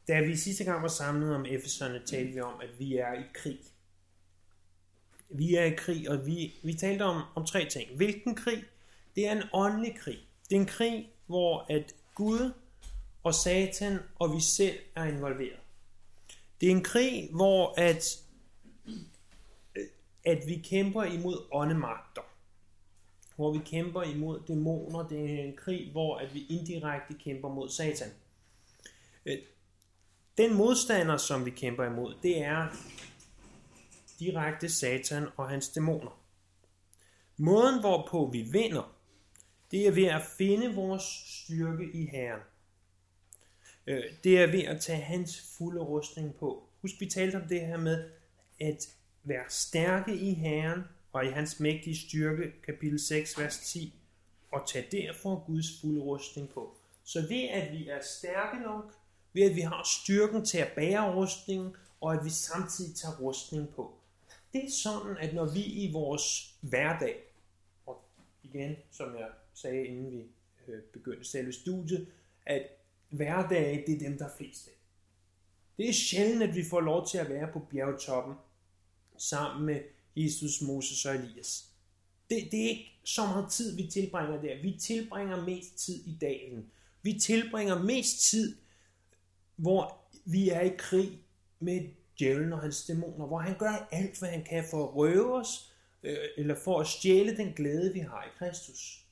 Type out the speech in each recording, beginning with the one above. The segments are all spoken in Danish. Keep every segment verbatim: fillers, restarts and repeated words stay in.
Da vi sidste gang var samlet om Efeserne, talte vi om, at vi er i krig. Vi er i krig, og vi, vi talte om, om tre ting. Hvilken krig? Det er en åndelig krig. Det er en krig, hvor at Gud og Satan og vi selv er involveret. Det er en krig, hvor at, at vi kæmper imod åndemagter. Hvor vi kæmper imod dæmoner. Det er en krig, hvor at vi indirekte kæmper mod Satan. Den modstander, som vi kæmper imod, det er direkte Satan og hans dæmoner. Måden, hvorpå vi vinder, det er ved at finde vores styrke i Herren. Det er ved at tage hans fulde rustning på. Husk, vi talte om det her med at være stærke i Herren og i hans mægtige styrke, kapitel seks, vers ti, og tage derfor Guds fulde rustning på. Så ved at vi er stærke nok, ved at vi har styrken til at bære rustningen, og at vi samtidig tager rustning på. Det er sådan, at når vi i vores hverdag, og igen, som jeg sagde, inden vi begyndte selve studiet, at hverdag, det er dem, der er flest af. Det er sjældent, at vi får lov til at være på bjergtoppen sammen med Jesus, Moses og Elias. Det, det er ikke så meget tid, vi tilbringer der. Vi tilbringer mest tid i dalen. Vi tilbringer mest tid, hvor vi er i krig med djævlen og hans dæmoner, hvor han gør alt, hvad han kan for at røve os, øh, eller for at stjæle den glæde, vi har i Kristus.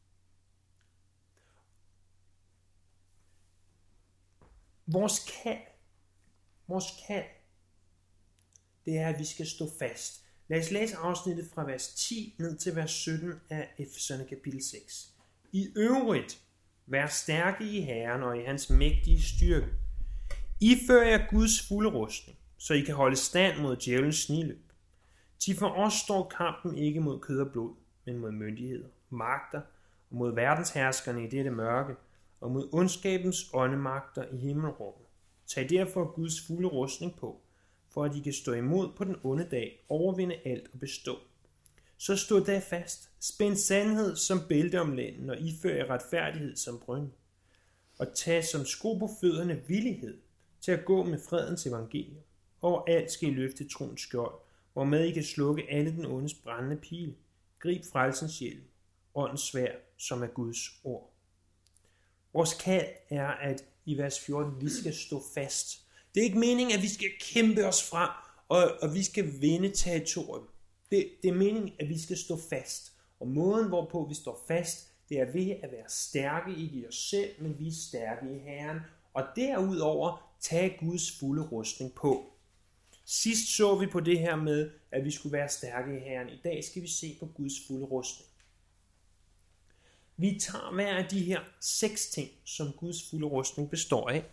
Vores kald, vores kald, det er, at vi skal stå fast. Lad os læse afsnittet fra vers ti ned til vers sytten af Efeserne kapitel seks. I øvrigt, vær stærke i Herren og i hans mægtige styrke. Ifører jer Guds fulde rustning, så I kan holde stand mod djævelens sniløb. Til for os står kampen ikke mod kød og blod, men mod myndigheder, magter og mod verdensherskerne i dette mørke, og mod ondskabens åndemagter i himmelrummet. Tag derfor Guds fulde rustning på, for at I kan stå imod på den onde dag, overvinde alt og bestå. Så stå da fast, spænd sandhed som bælte om lænden, og ifør jer retfærdighed som bryn. Og tag som sko på fødderne villighed til at gå med fredens evangelium. Overalt skal I løfte troens skjold, hvormed I kan slukke alle den ondes brændende pile. Grib frelsens hjelm, åndens sværd, som er Guds ord. Vores kald er, at i vers fjorten, vi skal stå fast. Det er ikke meningen, at vi skal kæmpe os frem, og, og vi skal vinde territorium. Det, det er meningen, at vi skal stå fast. Og måden, hvorpå vi står fast, det er ved at være stærke i os selv, men vi er stærke i Herren. Og derudover tage Guds fulde rustning på. Sidst så vi på det her med, at vi skulle være stærke i Herren. I dag skal vi se på Guds fulde rustning. Vi tager hver af de her seks ting, som Guds fulde rustning består af,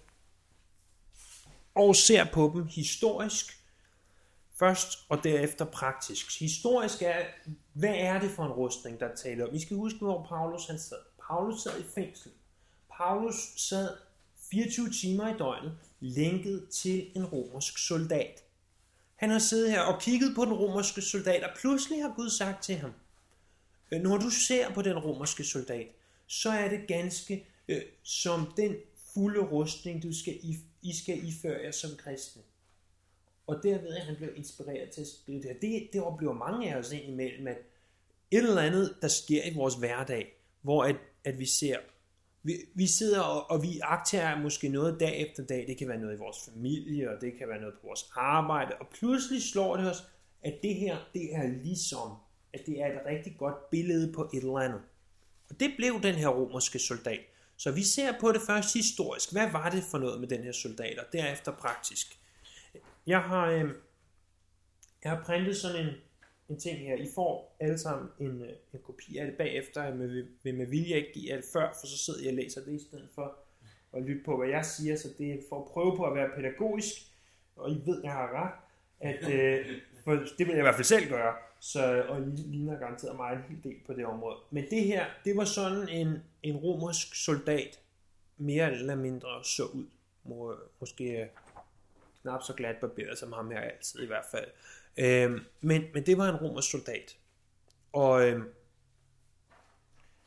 og ser på dem historisk først, og derefter praktisk. Historisk er, hvad er det for en rustning, der taler om? Vi skal huske, hvor Paulus han sad. Paulus sad i fængsel. Paulus sad fireogtyve timer i døgnet, lænket til en romersk soldat. Han har siddet her og kigget på den romerske soldat, og pludselig har Gud sagt til ham, når du ser på den romerske soldat, så er det ganske øh, som den fulde rustning, du skal I, I skal iføre jer som kristne. Og derved er han blevet inspireret til at skrive det her. Det, det oplever mange af os ind imellem, at et eller andet, der sker i vores hverdag, hvor at, at vi ser, vi, vi sidder og, og vi akterer måske noget dag efter dag. Det kan være noget i vores familie, og det kan være noget på vores arbejde. Og pludselig slår det os, at det her, det er ligesom, at det er et rigtig godt billede på et eller andet. Og det blev den her romerske soldat. Så vi ser på det først historisk. Hvad var det for noget med den her soldat, og derefter praktisk. Jeg har, øh, jeg har printet sådan en, en ting her. I får alle sammen en, en kopi af det bagefter. Jeg vil, vil med vilje ikke give alt før, for så sidder jeg og læser det i stedet for at lytte på, hvad jeg siger. Så det er for at prøve på at være pædagogisk, og I ved, jeg har ret. At, øh, for det vil jeg i hvert fald selv gøre. Så, og I ligner garanteret mig en hel del på det område. Men det her, det var sådan en, en romersk soldat, mere eller mindre så ud. Må, måske knap så glat barberet som ham her altid i hvert fald. Øhm, men, men det var en romersk soldat. Og øhm,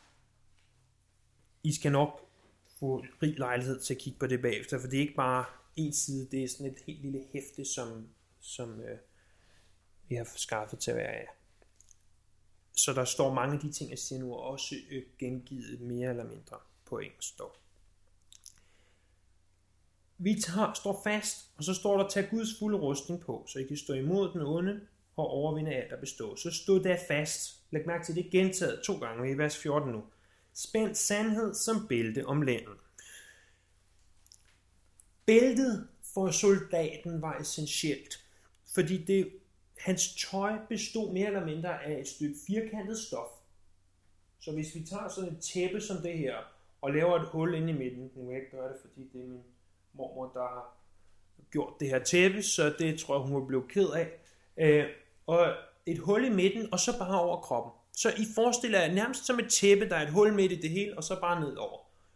I skal nok få rig lejlighed til at kigge på det bagefter, for det er ikke bare en side, det er sådan et helt lille hæfte, som, som øh, vi har skaffet til at være af. Så der står mange af de ting, jeg siger nu, også øh, gengivet mere eller mindre på engelsk dog. Vi tager, står fast, og så står der, tag Guds fulde rustning på, så I kan stå imod den onde og overvinde alt, der består. Så stå der fast. Læg mærke til det gentaget to gange i vers fjorten nu. Spænd sandhed som bælte om lænden. Bæltet for soldaten var essentielt, fordi det, hans tøj bestod mere eller mindre af et stykke firkantet stof. Så hvis vi tager sådan et tæppe som det her, og laver et hul inde i midten, nu vil jeg ikke gøre det, fordi det er min mormor, der har gjort det her tæppe, så det tror jeg, hun var blevet ked af. Øh, og et hul i midten, og så bare over kroppen. Så I forestiller jer nærmest som et tæppe, der er et hul midt i det hele, og så bare nedover.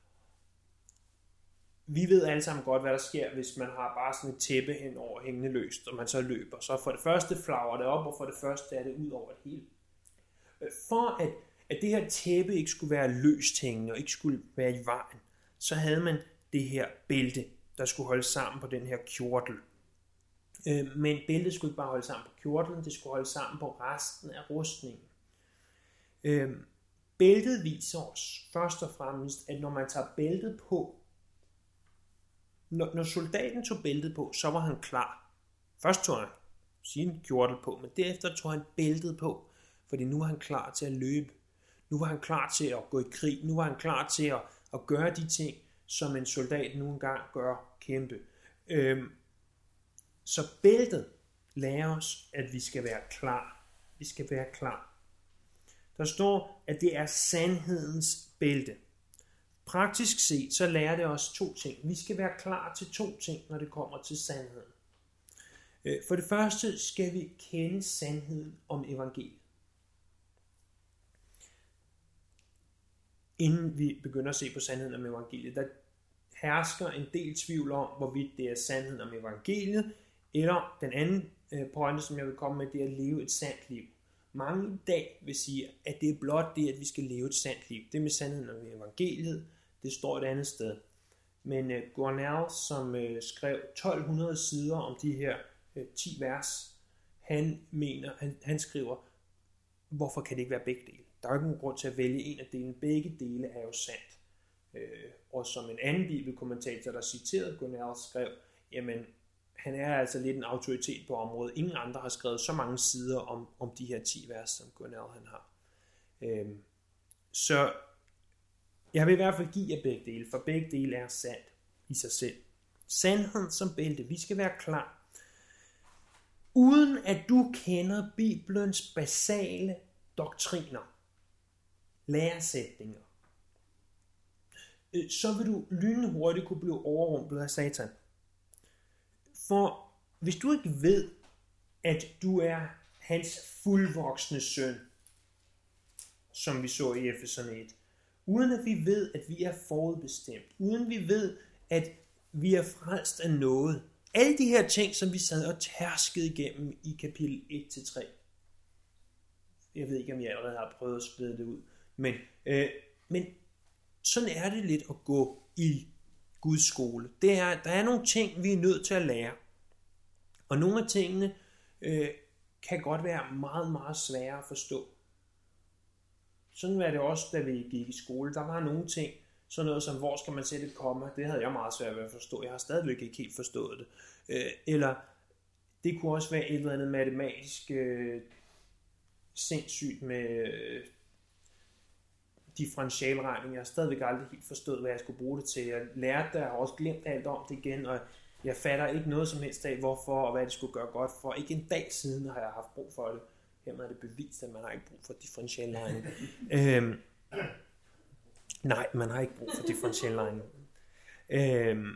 Vi ved alle sammen godt, hvad der sker, hvis man har bare sådan et tæppe hen over hængende løst, og man så løber. Så for det første flagrer det op, og for det første er det ud over det hele. For at, at det her tæppe ikke skulle være løst hængende, og ikke skulle være i vejen, så havde man det her bælte, der skulle holde sammen på den her kjortel. Men bæltet skulle ikke bare holde sammen på kjortelen, det skulle holde sammen på resten af rustningen. Bæltet viser os først og fremmest, at når man tager bæltet på, Når, når soldaten tog bæltet på, så var han klar. Først tog han sin kjortel på, men derefter tog han bæltet på, fordi nu var han klar til at løbe. Nu var han klar til at gå i krig. Nu var han klar til at, at gøre de ting, som en soldat nu engang gør, kæmpe. Øhm, så bæltet lærer os, at vi skal være klar. Vi skal være klar. Der står, at det er sandhedens bælte. Praktisk set, så lærer det os to ting. Vi skal være klar til to ting, når det kommer til sandheden. For det første skal vi kende sandheden om evangeliet. Inden vi begynder at se på sandheden om evangeliet, der hersker en del tvivl om, hvorvidt det er sandheden om evangeliet, eller den anden pointe, som jeg vil komme med, det er at leve et sandt liv. Mange i dag vil sige, at det er blot det, at vi skal leve et sandt liv. Det med sandheden om evangeliet, det står et andet sted. Men uh, Gornell, som uh, skrev tolv hundrede sider om de her uh, ti vers, han mener, han, han skriver, hvorfor kan det ikke være begge dele? Der er ikke nogen grund til at vælge en af delene. Begge dele er jo sandt. Uh, og som en anden bibelkommentator, der citerede Gornell, skrev, jamen, han er altså lidt en autoritet på området. Ingen andre har skrevet så mange sider om, om de her ti vers, som Gornell han har. Øhm, så jeg vil i hvert fald give jer begge dele, for begge dele er sandt i sig selv. Sandheden som bælte. Vi skal være klar. Uden at du kender Bibelens basale doktriner, læresætninger, så vil du lynhurtigt kunne blive overrumplet af Satan. For hvis du ikke ved, at du er hans fuldvoksne søn, som vi så i Efeserne et, uden at vi ved, at vi er forudbestemt, uden vi ved, at vi er frelst af noget, alle de her ting, som vi sad og tærskede igennem i kapitel et til tre. Jeg ved ikke, om jeg allerede har prøvet at sprede det ud, men, øh, men sådan er det lidt at gå i Guds skole. Det er, der er nogle ting, vi er nødt til at lære. Og nogle af tingene øh, kan godt være meget, meget svære at forstå. Sådan var det også, da vi gik i skole. Der var nogle ting, sådan noget som, hvor skal man sætte et komma? Det havde jeg meget svært ved at forstå. Jeg har stadigvæk ikke helt forstået det. Øh, eller det kunne også være et eller andet matematisk øh, sindssygt med øh, differentialregning. Jeg har stadigvæk aldrig helt forstået, hvad jeg skulle bruge det til. Jeg lærte det, og har også glemt alt om det igen, og jeg fatter ikke noget som helst af, hvorfor og hvad det skulle gøre godt for. Ikke en dag siden har jeg haft brug for det. Hermed er det bevist, at man har ikke brug for differentialregning. øhm, nej, man har ikke brug for differentialregning. Øhm,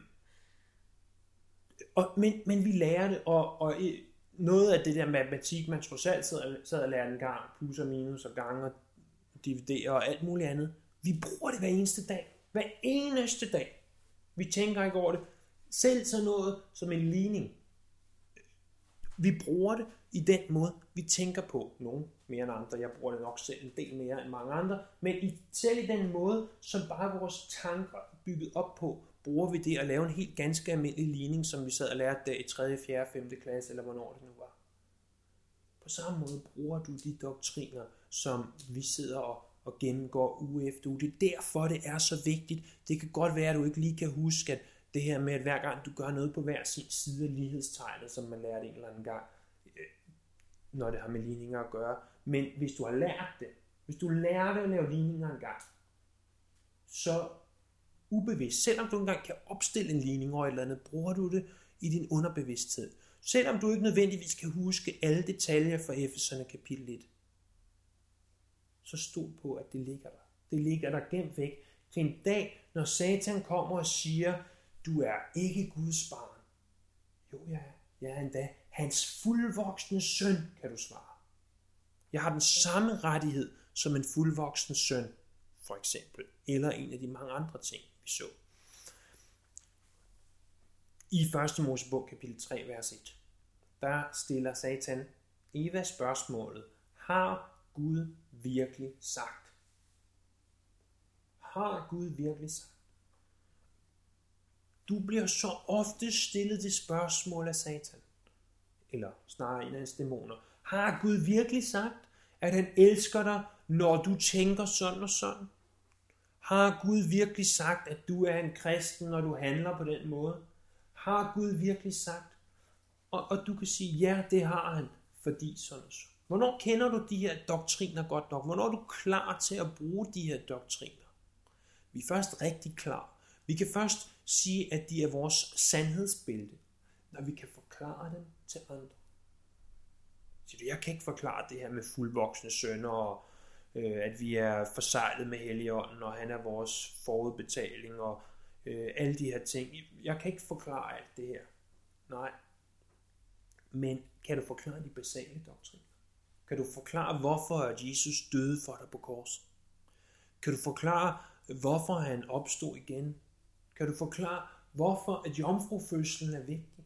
og, men, men vi lærer det, og, og noget af det der matematik, man trods alt sad, sad og lærte en gang, plus og minus og gange og dividere og alt muligt andet. Vi bruger det hver eneste dag. Hver eneste dag. Vi tænker ikke over det. Selv sådan noget som en ligning. Vi bruger det i den måde, vi tænker på. Nogle mere end andre. Jeg bruger det nok selv en del mere end mange andre. Men i, selv i den måde, som bare vores tanker er bygget op på, bruger vi det at lave en helt ganske almindelig ligning, som vi sad og lærte der i tredje, fjerde, femte klasse, eller hvornår det nu var. På samme måde bruger du de doktriner, som vi sidder og, og gennemgår uge efter uge. Det er derfor, det er så vigtigt. Det kan godt være, at du ikke lige kan huske, at det her med, at hver gang du gør noget på hver sin side af lighedstegnet, som man lærte en eller anden gang, når det har med ligninger at gøre. Men hvis du har lært det, hvis du lærte at lave ligninger en gang, så ubevidst, selvom du engang kan opstille en ligning over et eller andet, bruger du det i din underbevidsthed. Selvom du ikke nødvendigvis kan huske alle detaljer fra Efeserne kapitel et, så stol på, at det ligger der. Det ligger der gemt væk til en dag, når Satan kommer og siger, du er ikke Guds barn. Jo, jeg er. Jeg er endda hans fuldvoksne søn, kan du svare. Jeg har den samme rettighed som en fuldvoksen søn, for eksempel, eller en af de mange andre ting, vi så. I første Mosebog kapitel tre, vers et, der stiller Satan Eva spørgsmålet, har Gud virkelig sagt? Har Gud virkelig sagt? Du bliver så ofte stillet det spørgsmål af Satan, eller snarere en af hans dæmoner. Har Gud virkelig sagt, at han elsker dig, når du tænker sådan og sådan? Har Gud virkelig sagt, at du er en kristen, når du handler på den måde? Har Gud virkelig sagt? Og, og du kan sige, ja, det har han, fordi sådan og sådan. Hvornår kender du de her doktriner godt nok? Hvornår er du klar til at bruge de her doktriner? Vi er først rigtig klar. Vi kan først sige, at de er vores sandhedsbælte, når vi kan forklare dem til andre. Jeg kan ikke forklare det her med fuldvoksne sønner, og øh, at vi er forseglet med Helligånden, og han er vores forudbetaling, og øh, alle de her ting. Jeg kan ikke forklare alt det her. Nej. Men kan du forklare de basale doktriner? Kan du forklare, hvorfor at Jesus døde for dig på korset? Kan du forklare, hvorfor han opstod igen? Kan du forklare, hvorfor at jomfrufødslen er vigtig?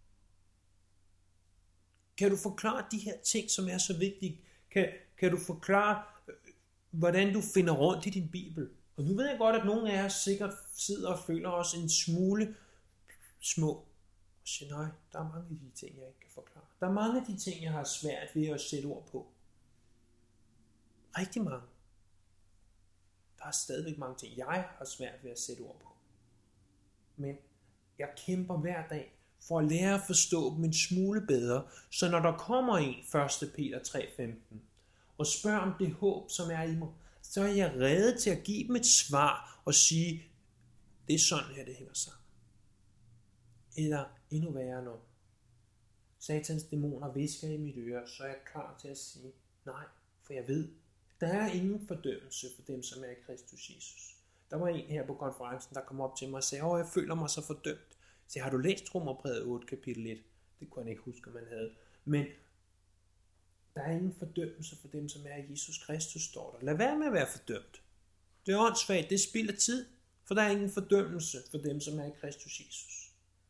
Kan du forklare de her ting, som er så vigtige? Kan, kan du forklare, hvordan du finder rundt i din Bibel? Og nu ved jeg godt, at nogle af os sikkert sidder og føler os en smule små. Og siger, nej, der er mange af de ting, jeg ikke kan forklare. Der er mange af de ting, jeg har svært ved at sætte ord på. Rigtig mange. Der er stadigvæk mange ting, jeg har svært ved at sætte ord på. Men jeg kæmper hver dag for at lære at forstå dem en smule bedre, så når der kommer en, første Peter tre femten, og spørger om det håb, som er i mig, så er jeg rede til at give dem et svar og sige, det er sådan her, det hænger sammen. Eller endnu værre, når Satans dæmoner visker i mit øre, så er jeg klar til at sige, nej, for jeg ved, der er ingen fordømmelse for dem, som er i Kristus Jesus. Der var en her på konferencen, der kom op til mig og sagde, åh, jeg føler mig så fordømt. Så har du læst Romerbrevet otte, kapitel et? Det kunne han ikke huske, man havde. Men der er ingen fordømmelse for dem, som er i Jesus Kristus, står der. Lad være med at være fordømt. Det er åndssvagt, det spilder tid, for der er ingen fordømmelse for dem, som er i Kristus Jesus.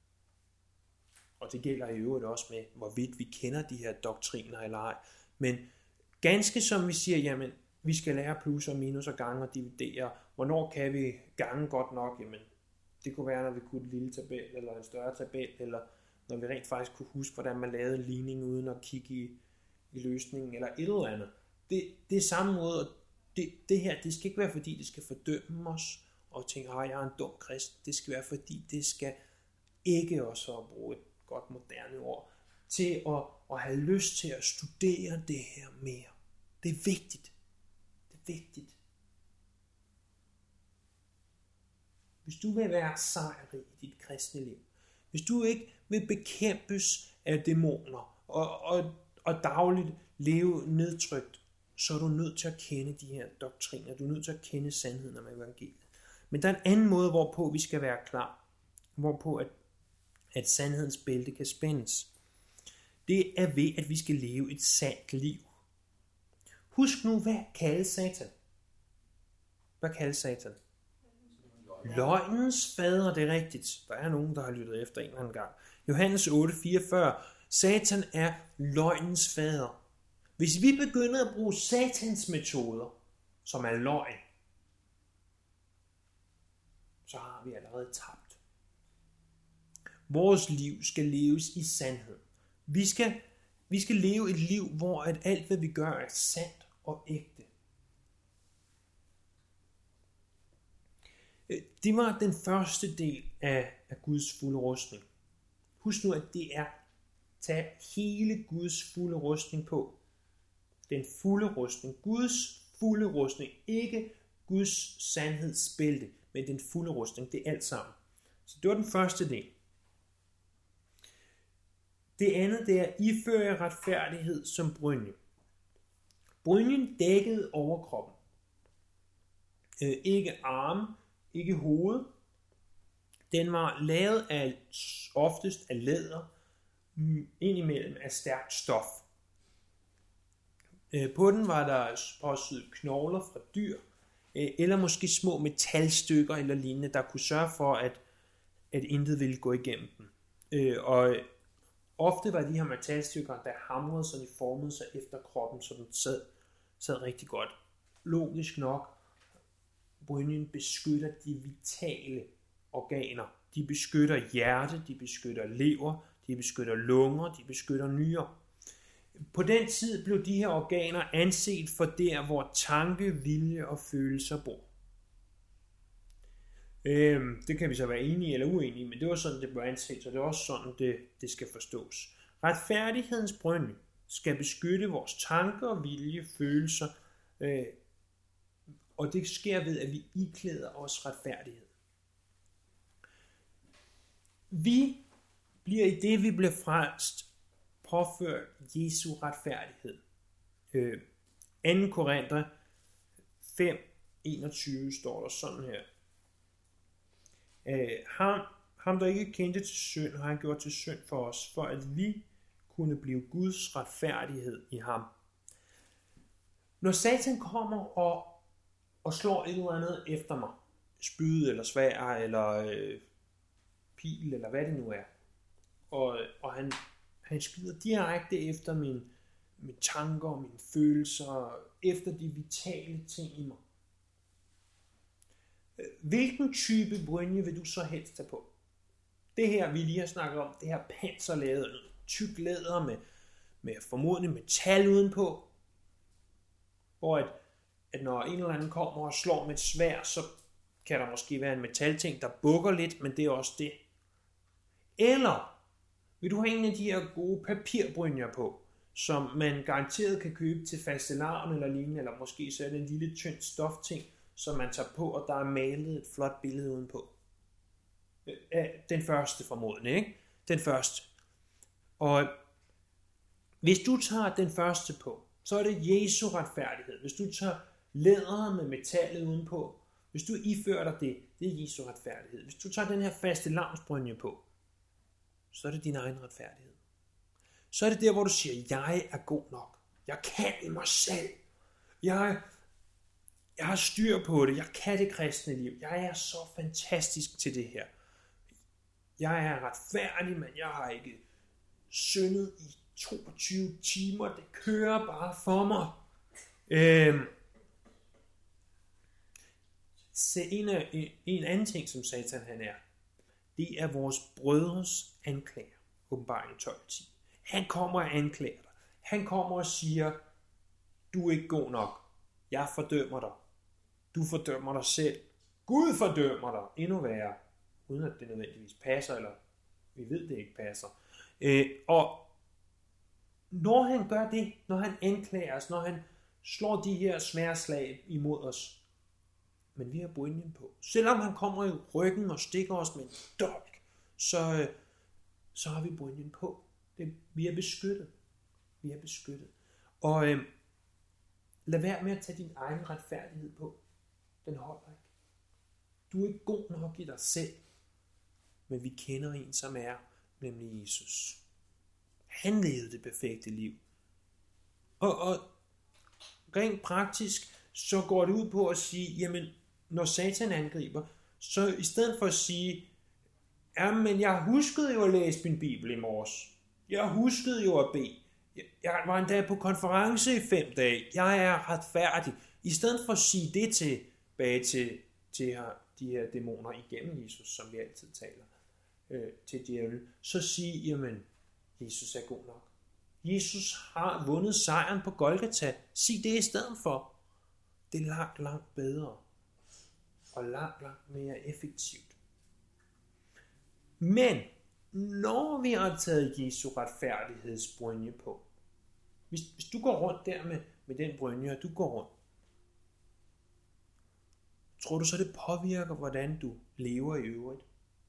Og det gælder i øvrigt også med, hvorvidt vi kender de her doktriner eller ej. Men ganske som vi siger, jamen, vi skal lære plus og minus og gange og dividere. Hvornår kan vi gange godt nok? Jamen, det kunne være, når vi kunne en lille tabel, eller en større tabel, eller når vi rent faktisk kunne huske, hvordan man lavede en ligning uden at kigge i, i løsningen, eller et eller andet. Det, det er samme måde, og det, det her, det skal ikke være, fordi det skal fordømme os, og tænke, at jeg er en dum kristen. Det skal være, fordi det skal ikke også at bruge et godt moderne ord, til at, at have lyst til at studere det her mere. Det er vigtigt. Det er vigtigt. Hvis du vil være sejrig i dit kristne liv, hvis du ikke vil bekæmpes af dæmoner og, og, og dagligt leve nedtrykt, så er du nødt til at kende de her doktriner. Du er nødt til at kende sandheden om evangeliet. Men der er en anden måde, hvorpå vi skal være klar. Hvorpå at, at sandhedens bælte kan spændes. Det er ved, at vi skal leve et sandt liv. Husk nu, hvad kaldes Satan? Hvad kaldes Satan? Løgnens fader, det er rigtigt. Der er nogen, der har lyttet efter en eller anden gang. Johannes otte fireogfyrre. Satan er løgnens fader. Hvis vi begynder at bruge Satans metoder, som er løgn, så har vi allerede tabt. Vores liv skal leves i sandhed. Vi skal, vi skal leve et liv, hvor at alt, hvad vi gør, er sandt og ægte. Det var den første del af, af Guds fulde rustning. Husk nu, at det er tage hele Guds fulde rustning på. Den fulde rustning. Guds fulde rustning. Ikke Guds sandhedsbælte, men den fulde rustning. Det er alt sammen. Så det var den første del. Det andet, det er iføre retfærdighed som brynje. Brynjen dækkede overkroppen. Øh, ikke arme, ikke hoved. Den var lavet af oftest af læder, indimellem af stærkt stof. Øh, på den var der også knogler fra dyr, øh, eller måske små metalstykker eller lignende, der kunne sørge for, at, at intet ville gå igennem den. Øh, og ofte var de her metalstykker, der hamrede, så de formede sig efter kroppen, så den sad, sad rigtig godt. Logisk nok, brynjen beskytter de vitale organer. De beskytter hjerte, de beskytter lever, de beskytter lunger, de beskytter nyrer. På den tid blev de her organer anset for der, hvor tanke, vilje og følelser bor. Øhm, det kan vi så være enige eller uenige, men det var sådan, det blev anset, så det er også sådan, det, det skal forstås. Retfærdighedens brynje skal beskytte vores tanker, vilje, følelser, øh, og det sker ved, at vi iklæder os retfærdighed. Vi bliver i det, vi bliver frelst, påført Jesu retfærdighed. Øh, anden Korinther fem enogtyve står der sådan her. Øh, ham, ham, der ikke kendte til synd, har han gjort til synd for os, for at vi kunne blive Guds retfærdighed i ham. Når Satan kommer og, og slår et eller andet efter mig, spyd eller sværd eller øh, pil eller hvad det nu er, og, og han, han skyder direkte efter mine, mine tanker og mine følelser, efter de vitale ting i mig. Hvilken type brynje vil du så helst tage på? Det her, vi lige har snakket om, det her panserlaget, tyk læder med, med formodentlig metal udenpå, hvor at, at når en eller anden kommer og slår med et sværd, så kan der måske være en metalting, der bukker lidt, men det er også det. Eller vil du have en af de her gode papirbrynjer på, som man garanteret kan købe til fastelavn eller lignende, eller måske så er det en lille tynd stofting, som man tager på, og der er malet et flot billede udenpå. Den første formodentlig, ikke? Den første. Og hvis du tager den første på, så er det Jesu retfærdighed. Hvis du tager læderet med metallet udenpå, hvis du ifører dig det, det er Jesu retfærdighed. Hvis du tager den her fastelavnsbrynje på, så er det din egen retfærdighed. Så er det der, hvor du siger, jeg er god nok. Jeg kan i mig selv. Jeg, jeg har styr på det. Jeg kan det kristne liv. Jeg er så fantastisk til det her. Jeg er retfærdig, men jeg har ikke syndet i toogtyve timer. Det kører bare for mig. Øhm. Så en, af, en, en anden ting, som Satan han er, det er vores brødres anklager. Åbenbaring tolv ti. Han kommer og anklager dig. Han kommer og siger, du er ikke god nok. Jeg fordømmer dig. Du fordømmer dig selv. Gud fordømmer dig. Endnu værre. Uden at det nødvendigvis passer, eller vi ved, det ikke passer. Øh, og når han gør det, når han anklager os, når han slår de her svære slag imod os, men vi har brynjen på. Selvom han kommer i ryggen og stikker os med en dolk, så, så har vi brynjen på. Det, vi er beskyttet. Vi er beskyttet. Og øh, lad være med at tage din egen retfærdighed på. Den holder ikke. Du er ikke god nok i dig selv. Men vi kender en, som er, nemlig Jesus. Han levede det perfekte liv. Og, og rent praktisk, så går det ud på at sige, jamen, når Satan angriber, så i stedet for at sige, ja, men jeg huskede jo at læse min bibel i morges. Jeg huskede jo at bede. Jeg var endda på konference i fem dage. Jeg er retfærdig. I stedet for at sige det tilbage til, til de her dæmoner igennem Jesus, som vi altid taler øh, til djævlen, så sige, jamen, Jesus er god nok. Jesus har vundet sejren på Golgata. Sig det i stedet for. Det er langt, langt bedre. Og langt, langt mere effektivt. Men, når vi har taget Jesu retfærdighedsbrynje på, hvis, hvis du går rundt der med, med den brynje, og du går rundt, tror du så, det påvirker, hvordan du lever i øvrigt?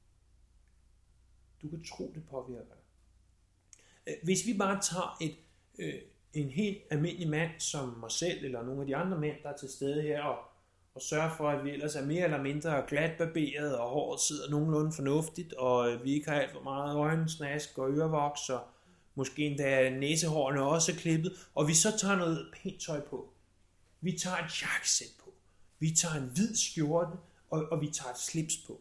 Du kan tro, det påvirker dig. Hvis vi bare tager et, øh, en helt almindelig mand som mig selv, eller nogle af de andre mænd, der er til stede her, og, og sørger for, at vi ellers er mere eller mindre glatbarberet, og håret sidder nogenlunde fornuftigt, og vi ikke har alt for meget øjensnask og ørevoks, og måske endda næsehårene også er klippet, og vi så tager noget pænt tøj på. Vi tager et jakkesæt på. Vi tager en hvid skjorte, og, og vi tager et slips på.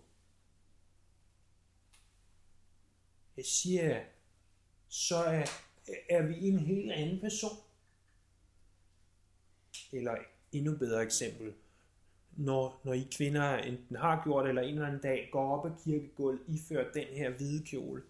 Jeg siger, så er, er vi en helt anden person. Eller endnu bedre eksempel, når, når I kvinder enten har gjort, eller en eller anden dag går op ad kirkegulvet, iført den her hvide kjole.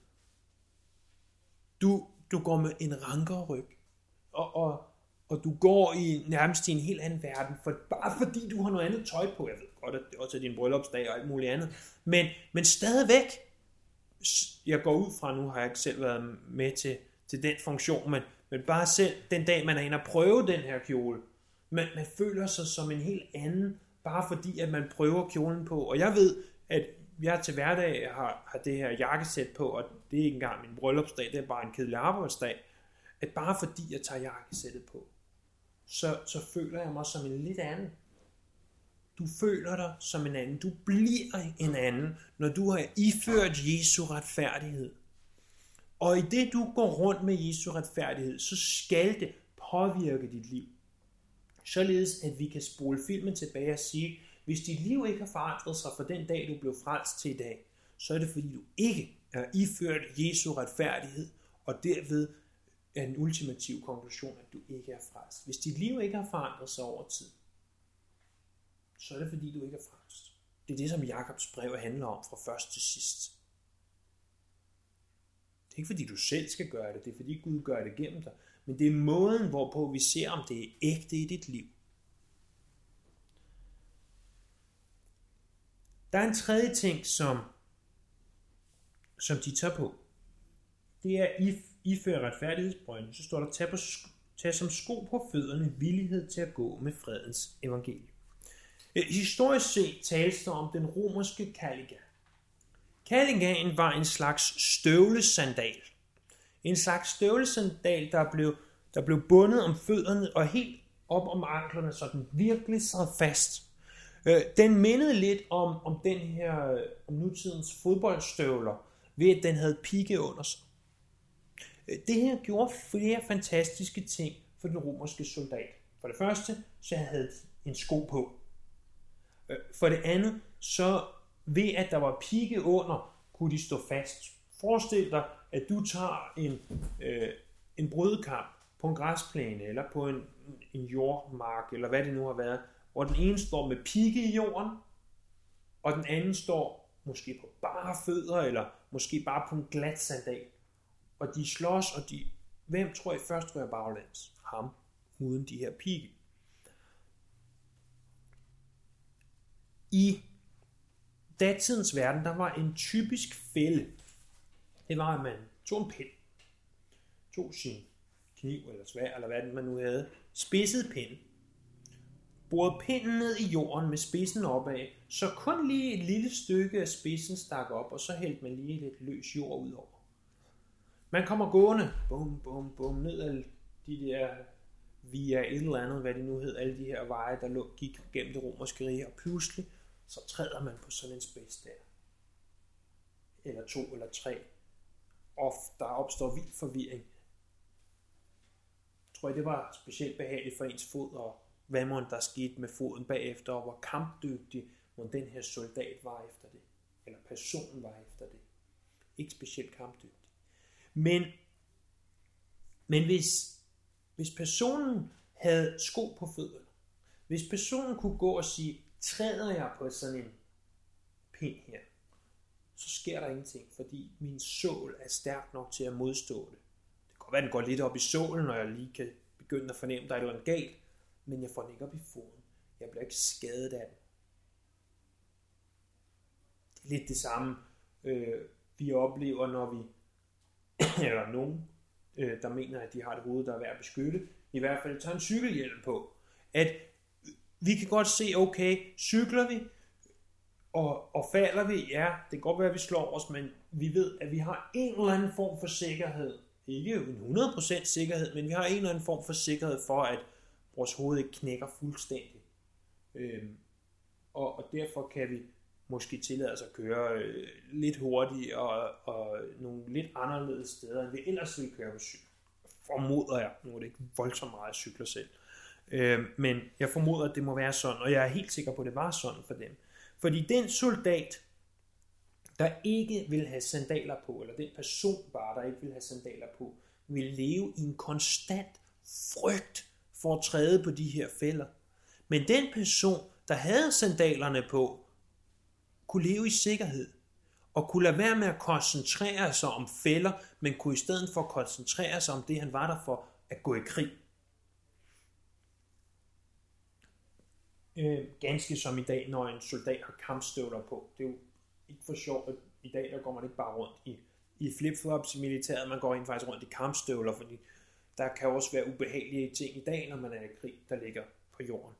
Du, du går med en rankere ryg, og, og, og du går i nærmest i en helt anden verden, for, bare fordi du har noget andet tøj på. Jeg ved godt, at det også er din bryllupsdag og alt muligt andet. Men, men stadigvæk, jeg går ud fra, nu har jeg ikke selv været med til, til den funktion, men, men bare selv den dag, man er inde og prøve den her kjole, man, man føler sig som en helt anden, bare fordi, at man prøver kjolen på. Og jeg ved, at jeg til hverdag har, har det her jakkesæt på, og det er ikke engang min bryllupsdag, det er bare en kedelig arbejdsdag, at bare fordi jeg tager jakkesættet på, så, så føler jeg mig som en lidt anden. Du føler dig som en anden. Du bliver en anden, når du har iført Jesu retfærdighed. Og i det du går rundt med Jesu retfærdighed, så skal det påvirke dit liv. Således at vi kan spole filmen tilbage og sige, hvis dit liv ikke har forandret sig fra den dag du blev frelst til i dag, så er det fordi du ikke er iført Jesu retfærdighed, og derved er den ultimative konklusion, at du ikke er frelst. Hvis dit liv ikke har forandret sig over tid, så er det fordi du ikke er frelst. Det er det, som Jakobs brev handler om fra først til sidst. Det er ikke fordi du selv skal gøre det, det er fordi Gud gør det gennem dig, men det er måden, hvorpå vi ser, om det er ægte i dit liv. Der er en tredje ting, som, som de tager på. Det er if, ifør retfærdighedsbrønden, så står der, tag, på, tag som sko på fødderne villighed til at gå med fredens evangelie. Historisk set tales der om den romerske kalliga. Kalligaen var en slags støvlesandal. En slags støvlesandal, der blev, der blev bundet om fødderne og helt op om anklerne, så den virkelig sad fast. Den mindede lidt om, om den her, om nutidens fodboldstøvler, ved at den havde pigge under sig. Det her gjorde flere fantastiske ting for den romerske soldat. For det første, så havde de en sko på. For det andet, så ved at der var pigge under, kunne de stå fast. Forestil dig, at du tager en, øh, en brødkamp på en græsplæne, eller på en, en jordmark, eller hvad det nu har været, hvor den ene står med pigge i jorden, og den anden står måske på bare fødder, eller måske bare på en glat sandal. Og de slås, og de, hvem tror I først ryger baglæns? Ham, uden de her pigge. I datidens verden, der var en typisk fælde. Det var, at man tog en pind, tog sin kniv eller sværd, eller hvad man nu havde, spidsede pinden, borede pinden ned i jorden med spidsen opad, så kun lige et lille stykke af spidsen stak op, og så hældte man lige lidt løs jord ud over. Man kommer gående, bum, bum, bum, ned ad de der via et eller andet, hvad det nu hed, alle de her veje, der lå, gik gennem det romerske rige, og pludselig så træder man på sådan en spids der. Eller to eller tre. Og der opstår vild forvirring. Jeg tror, det var specielt behageligt for ens fod, og hvad må der skete med foden bagefter, og hvor kampdygtig må den her soldat var efter det. Eller personen var efter det. Ikke specielt kampdygtig. Men, men hvis, hvis personen havde sko på fødderne, hvis personen kunne gå og sige, træder jeg på sådan en pind her, så sker der ingenting, fordi min sål er stærk nok til at modstå det. Det kan godt være, at den går lidt op i sålen, når jeg lige kan begynde at fornemme, at der er et eller andet galt, men jeg får den ikke op i foden. Jeg bliver ikke skadet af den. Det er lidt det samme, øh, vi oplever, når vi, eller nogen, øh, der mener, at de har et hoved, der er værd at beskytte, i hvert fald tager en cykelhjelm på. At vi kan godt se, okay, cykler vi, og, og falder vi, ja, det kan godt være, at vi slår os, men vi ved, at vi har en eller anden form for sikkerhed. Ikke en hundrede procent sikkerhed, men vi har en eller anden form for sikkerhed for, at vores hoved ikke knækker fuldstændig. Øhm, og, og derfor kan vi måske tillade os at køre øh, lidt hurtigt og, og nogle lidt anderledes steder, end vi ellers ville køre på cykel. Formoder jeg. Nu er det ikke voldsomt meget, at cykler selv. Øh, men jeg formoder, at det må være sådan, og jeg er helt sikker på, at det var sådan for dem. Fordi den soldat, der ikke vil have sandaler på, eller den person bare, der ikke vil have sandaler på, vil leve i en konstant frygt for at træde på de her fælder. Men den person, der havde sandalerne på, kunne leve i sikkerhed, og kunne lade være med at koncentrere sig om fælder, men kunne i stedet for koncentrere sig om det, han var der for, at gå i krig. Øh, ganske som i dag, når en soldat har kampstøvler på. Det er jo ikke for sjovt, at i dag der går man ikke bare rundt i, i flipflops i militæret, man går ind faktisk rundt i kampstøvler, fordi der kan også være ubehagelige ting i dag, når man er i krig, der ligger på jorden.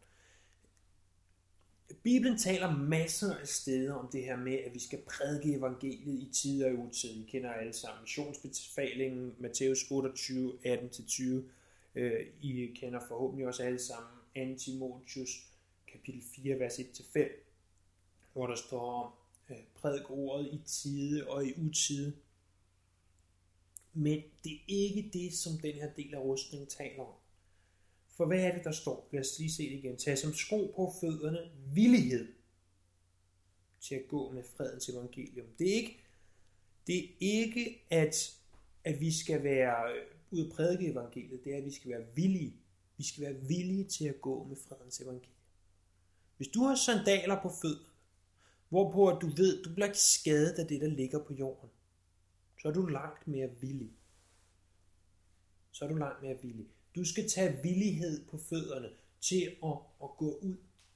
Bibelen taler masser af steder om det her med, at vi skal prædike evangeliet i tid og utid. I kender alle sammen missionsbefalingen, Matthæus otteogtyve, atten til tyve. I kender forhåbentlig også alle sammen anden Timotheus, kapitel fire, vers et til fem, hvor der står om prædik ordet i tide og i utide. Men det er ikke det, som den her del af rustningen taler om. For hvad er det, der står? Lad os lige se det igen. Tag som sko på fødderne villighed til at gå med fredens evangelium. Det er ikke, det er ikke at, at vi skal være ude at prædike evangeliet. Det er, at vi skal være villige. Vi skal være villige til at gå med fredens evangelium. Hvis du har sandaler på fødderne, hvorpå at du ved, du bliver ikke skadet af det, der ligger på jorden, så er du langt mere villig. Så er du langt mere villig. Du skal tage villighed på fødderne til at, at gå ud.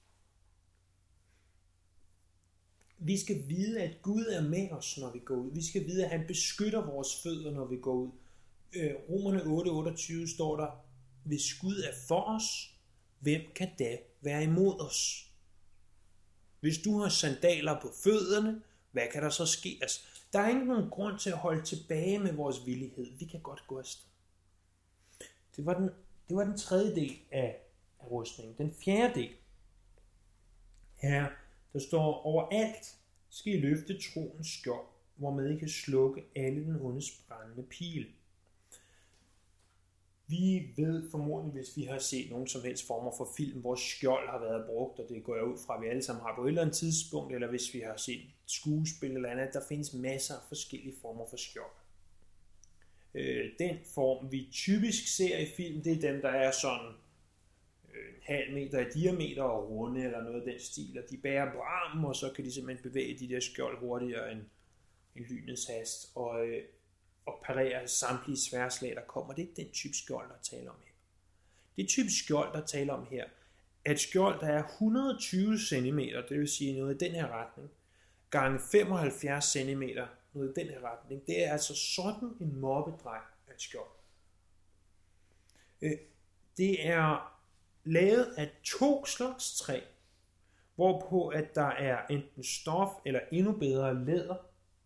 Vi skal vide, at Gud er med os, når vi går ud. Vi skal vide, at han beskytter vores fødder, når vi går ud. Øh, Romerne otte otteogtyve står der, hvis Gud er for os, hvem kan da være imod os? Hvis du har sandaler på fødderne, hvad kan der så ske? Altså, der er ikke nogen grund til at holde tilbage med vores villighed. Vi kan godt gå afsted. Det var den, det var den tredje del af, af rustningen. Den fjerde del. Her, der står overalt skal I løfte troens skjold, hvormed I kan slukke alle den ondes brændende pile. Vi ved formodentlig, hvis vi har set nogen som helst former for film, hvor skjold har været brugt, og det går jeg ud fra, at vi alle sammen har på et eller andet tidspunkt, eller hvis vi har set skuespil eller andet, der findes masser af forskellige former for skjold. Den form, vi typisk ser i film, det er dem, der er sådan en halv meter i diameter og runde eller noget af den stil, og de bærer bram, og så kan de simpelthen bevæge de der skjold hurtigere end en lynets hast, og, og parere samtlige sværslag, der kommer. Det er ikke den type skjold, der taler om her. Det er typisk skjold, der taler om her, at skjold, der er et hundrede og tyve centimeter, det vil sige noget i den her retning, gange femoghalvfjerds centimeter, noget i den her retning, det er altså sådan en moppedreng af et skjold. Det er lavet af to slags træ, hvorpå at der er enten stof eller endnu bedre læder,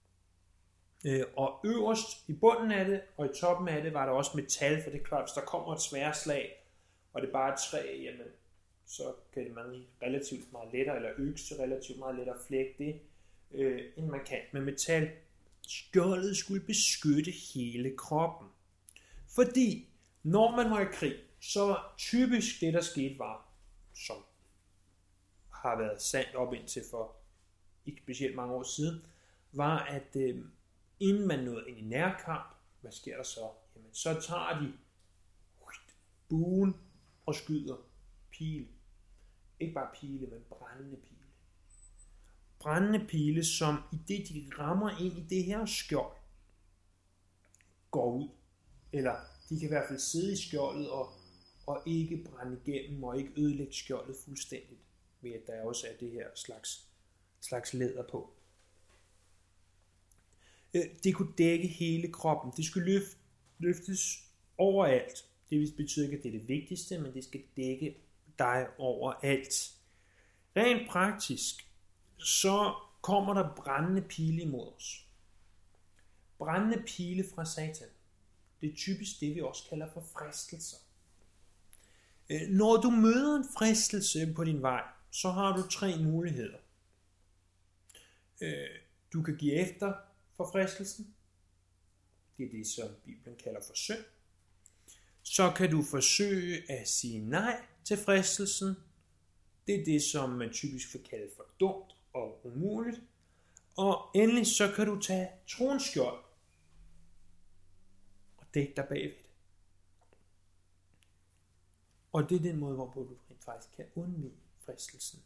og øverst i bunden af det og i toppen af det var der også metal, for det er klart, hvis der kommer et sværslag, og det er bare et træ, jamen, så kan man relativt meget lettere, eller økse relativt meget lettere flække det, øh, end man kan med metal. Skjoldet skulle beskytte hele kroppen. Fordi når man var i krig, så var typisk det, der skete, var, som har været sandt op indtil for ikke specielt mange år siden, var, at øh, inden man nåede ind i nærkamp, hvad sker der så? Jamen, så tager de buen og skyder pile. Ikke bare pile, men brændende pile. brændende pile, som i det de rammer ind i det her skjold, går ud. Eller de kan i hvert fald sidde i skjoldet og, og ikke brænde igennem og ikke ødelægge skjoldet fuldstændigt, ved at der også er det her slags, slags læder på. Det kunne dække hele kroppen. Det skulle løft, løftes overalt. Det betyder ikke, at det er det vigtigste, men det skal dække dig overalt. Rent praktisk, så kommer der brændende pile imod os. Brændende pile fra Satan. Det er typisk det, vi også kalder for fristelser. Når du møder en fristelse på din vej, så har du tre muligheder. Du kan give efter for fristelsen. Det er det, som Bibelen kalder for synd. Så kan du forsøge at sige nej til fristelsen. Det er det, som man typisk vil kalde for dumt og umuligt. Og endelig så kan du tage troens skjold og dække dig bagved det. Og det er den måde, hvorpå du rent faktisk kan undvige fristelsen.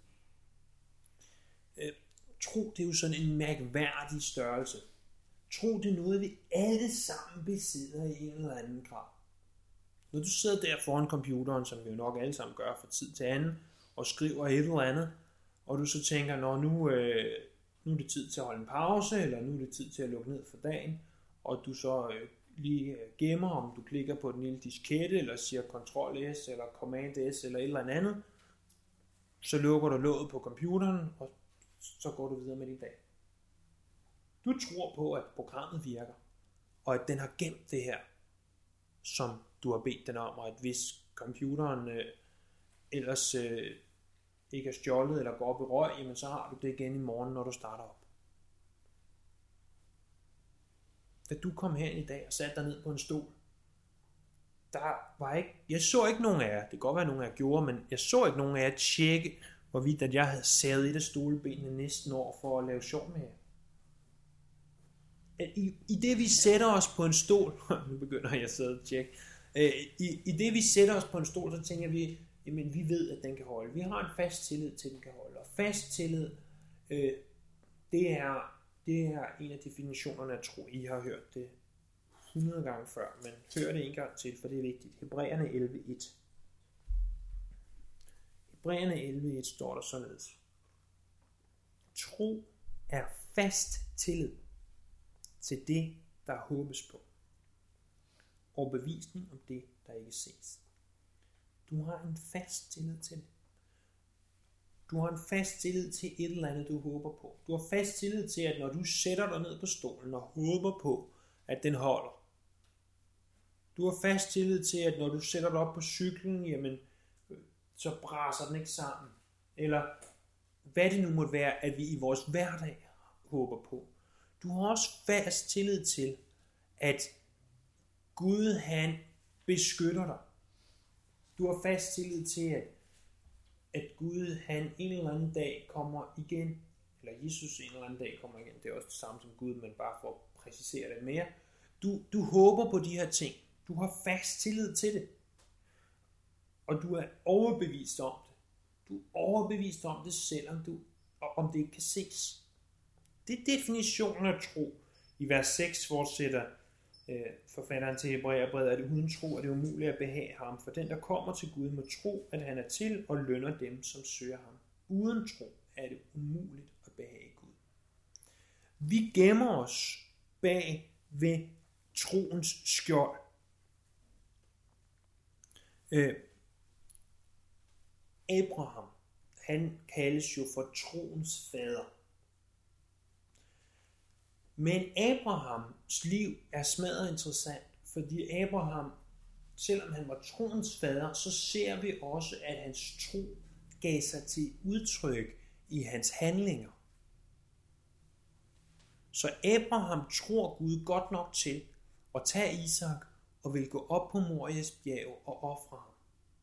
Tro, det er jo sådan en mærkværdig størrelse. Tro, det er noget, vi alle sammen besidder i en eller anden grad. Når du sidder der foran computeren, som vi jo nok alle sammen gør fra tid til anden, og skriver et eller andet, og du så tænker, når nu, øh, nu er det tid til at holde en pause, eller nu er det tid til at lukke ned for dagen, og du så øh, lige gemmer, om du klikker på den lille diskette, eller siger Ctrl S, eller Command S, eller et eller andet, så lukker du låget på computeren, og så går du videre med din dag. Du tror på, at programmet virker, og at den har gemt det her, som du har bedt den om, og at hvis computeren øh, ellers øh, ikke er stjålet eller går op i røg, jamen så har du det igen i morgen, når du starter op. Da du kom her i dag og satte dig ned på en stol, der var ikke, jeg så ikke nogen af jer, det kan godt være nogen af jer gjorde, men jeg så ikke nogen af jer tjekke, hvorvidt at jeg havde savet et af stolbenene næsten år for at lave sjov med jer. I, I det vi sætter os på en stol, nu begynder jeg at sidde og tjekke, i, i det vi sætter os på en stol, så tænker vi, jamen vi ved, at den kan holde. Vi har en fast tillid til, at den kan holde. Og fast tillid, øh, det, er, det er en af definitionerne af tro. I har hørt det hundrede gange før, men hør det en gang til, for det er vigtigt. Hebræerne elleve et. Hebræerne elleve et står der således. Tro er fast tillid til det, der håbes på. Og bevisning om det, der ikke ses. Du har en fast tillid til det. Du har en fast tillid til et eller andet, du håber på. Du har fast tillid til, at når du sætter dig ned på stolen og håber på, at den holder. Du har fast tillid til, at når du sætter dig op på cyklen, jamen, så braser den ikke sammen. Eller hvad det nu måtte være, at vi i vores hverdag håber på. Du har også fast tillid til, at Gud han beskytter dig. Du har fast tillid til, at, at Gud han en eller anden dag kommer igen, eller Jesus en eller anden dag kommer igen, det er også det samme som Gud, men bare for at præcisere det mere. Du, du håber på de her ting. Du har fast tillid til det. Og du er overbevist om det. Du er overbevist om det, selvom du, om det ikke kan ses. Det er definitionen af tro. I vers seks fortsætter øh, forfatteren til Hebræerbrevet, at uden tro er det umuligt at behage ham. For den, der kommer til Gud, må tro, at han er til og lønner dem, som søger ham. Uden tro er det umuligt at behage Gud. Vi gemmer os bag ved troens skjold. Øh, Abraham, han kaldes jo for troens fader. Men Abrahams liv er smadret interessant, fordi Abraham, selvom han var troens fader, så ser vi også, at hans tro gav sig til udtryk i hans handlinger. Så Abraham tror Gud godt nok til at tage Isak og vil gå op på Morias bjerg og ofre ham.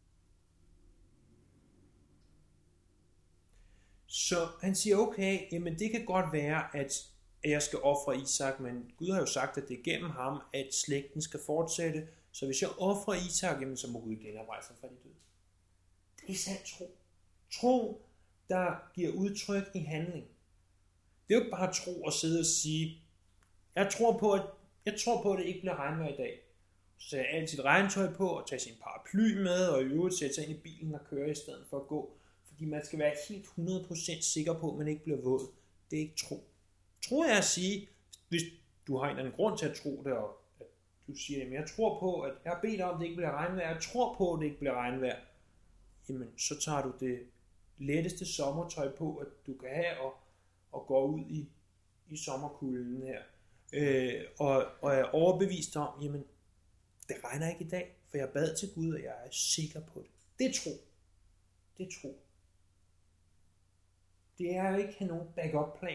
Så han siger, okay, jamen det kan godt være, at jeg skal ofre Isak, men Gud har jo sagt, at det er gennem ham, at slægten skal fortsætte. Så hvis jeg ofrer Isak, jamen så må Gud genoprejse sig fra de døde. Det er sand tro. Tro, der giver udtryk i handling. Det er jo ikke bare at tro og sidde og sige, jeg tror på, at, jeg tror på, at det ikke bliver regnvejr i dag. Så sætter alt sit regntøj på og tager sin paraply med, og i øvrigt sætter sig ind i bilen og kører i stedet for at gå. Fordi man skal være helt hundrede procent sikker på, at man ikke bliver våd. Det er ikke tro. Tro er at sige, hvis du har en eller anden grund til at tro det, og at du siger, at jeg tror på, at jeg har bedt om, at det ikke bliver regnvejr, jeg tror på, at det ikke bliver regnvejr, jamen så tager du det letteste sommertøj på, at du kan have, og, og går ud i, i sommerkulden her. Øh, og, og er overbevist om, jamen det regner ikke i dag, for jeg bad til Gud, og jeg er sikker på det. Det er tro. Det er tro. Det er ikke have nogen backup plan.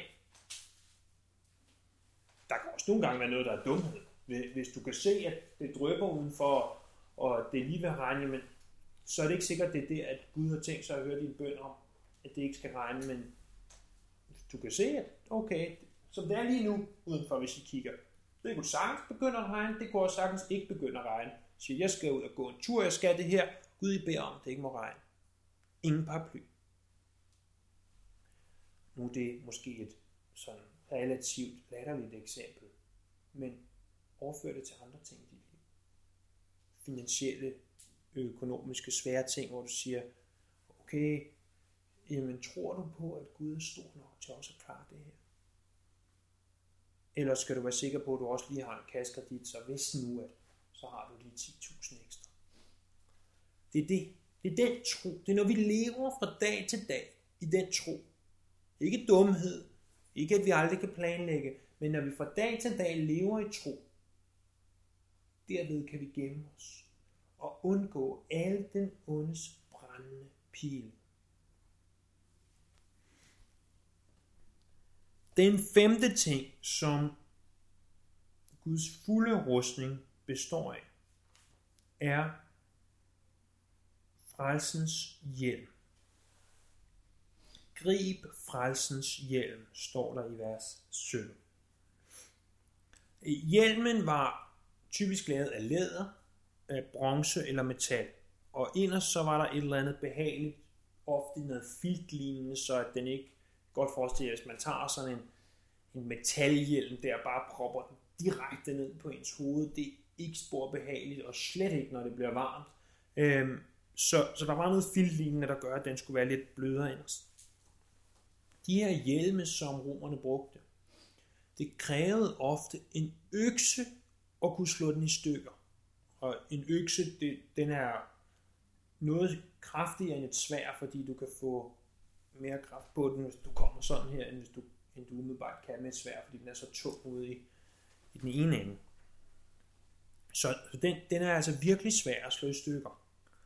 Der kan også nogle gange være noget, der er dumhed. Hvis du kan se, at det drypper udenfor, og det er lige ved at regne, men så er det ikke sikkert, at det er det, at Gud har tænkt sig at høre din bøn om, at det ikke skal regne, men du kan se, at okay, som det er lige nu udenfor, hvis I kigger, det kunne sagtens begynde at regne, det kunne også sagtens ikke begynde at regne. Så jeg skal ud og gå en tur, jeg skal det her, Gud I beder om, det ikke må regne. Ingen paraply. Nu er det måske et sådan relativt latterligt eksempel, men overfør det til andre ting i dit liv. Finansielle, økonomiske, svære ting, hvor du siger, okay, jamen tror du på, at Gud er stor nok til også at klare det her? Eller skal du være sikker på, at du også lige har en kassekredit, så hvis nu, at så har du lige ti tusind ekstra. Det er det. Det er den tro. Det er når vi lever fra dag til dag i den tro. Ikke dumhed. Ikke at vi aldrig kan planlægge. Men når vi fra dag til dag lever i tro, derved kan vi gemme os og undgå alle den ondes brændende pil. Den femte ting, som Guds fulde rustning består af, er frelsens hjelm. Grib frelsens hjelm, står der i vers sytten. Hjelmen var typisk lavet af læder, af bronze eller metal, og inderst så var der et eller andet behageligt, ofte noget filtlignende, så at den ikke godt forestiller, hvis man tager sådan en, en metalhjelm der, bare propper den direkte ned på ens hoved, det er ikke spor behageligt, og slet ikke, når det bliver varmt. Øhm, så, så der var noget filtlignende, der gør, at den skulle være lidt blødere inderst. De her hjelme, som romerne brugte, det krævede ofte en økse at kunne slå den i stykker. Og en økse, det, den er noget kraftigere end et sværd, fordi du kan få mere kraft på den, hvis du kommer sådan her, end hvis du, end du umiddelbart kan med et sværd, fordi den er så tung ude i, i den ene ende. Så, så den, den er altså virkelig svær at slå i stykker.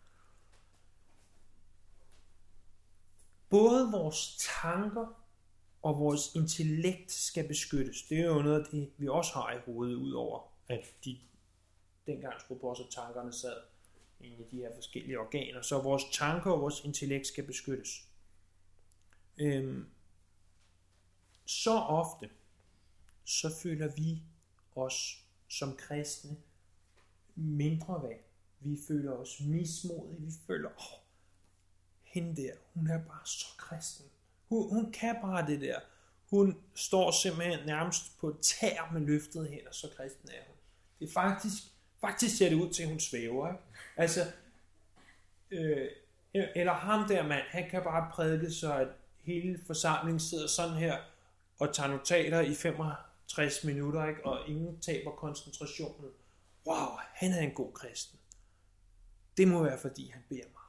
Både vores tanker og vores intellekt skal beskyttes. Det er jo noget af det, vi også har i hovedet, udover at de dengang skulle på os, at tankerne sad i de her forskellige organer. Så vores tanker og vores intellekt skal beskyttes. Øhm, så ofte, så føler vi os som kristne mindre værd. Vi føler os mismodige. Vi føler, åh, hende der, hun er bare så kristen. Hun, hun kan bare det der. Hun står simpelthen nærmest på tær med løftede hænder, så kristen er hun. Det er faktisk, faktisk ser det ud til, at hun svæver. Ikke? Altså, øh, eller ham der mand, han kan bare prædike så, at hele forsamlingen sidder sådan her og tager notater i femogtres minutter, ikke? Og ingen taber koncentrationen. Wow, han er en god kristen. Det må være, fordi han beder meget.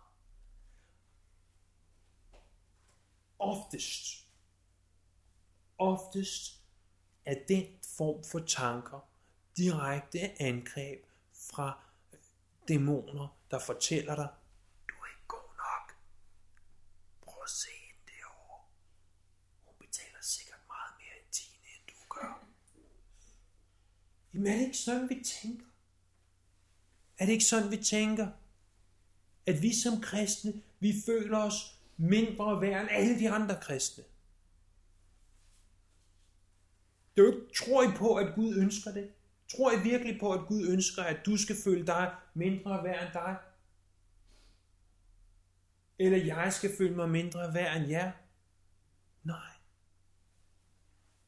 Oftest, oftest er den form for tanker direkte angreb fra dæmoner, der fortæller dig, du er ikke god nok. Prøv at se hende derovre. Hun betaler sikkert meget mere end tiende, end du gør. Jamen er det ikke sådan, vi tænker? Er det ikke sådan, vi tænker? At vi som kristne, vi føler os mindre værd end alle de andre kristne. Det er jo ikke, tror I på, at Gud ønsker det? Tror I virkelig på, at Gud ønsker, at du skal føle dig mindre værd end dig? Eller jeg skal føle mig mindre værd end jer? Nej.